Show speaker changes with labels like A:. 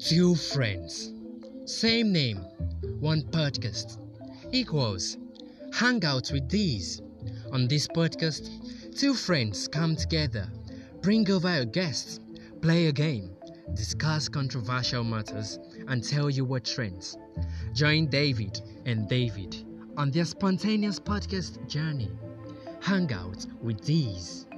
A: Two friends, same name, one podcast equals Hangouts with these. On this podcast, two friends come together, bring over a guest, play a game, discuss controversial matters, and tell you what trends. Join David and David on their spontaneous podcast journey. Hangouts with these.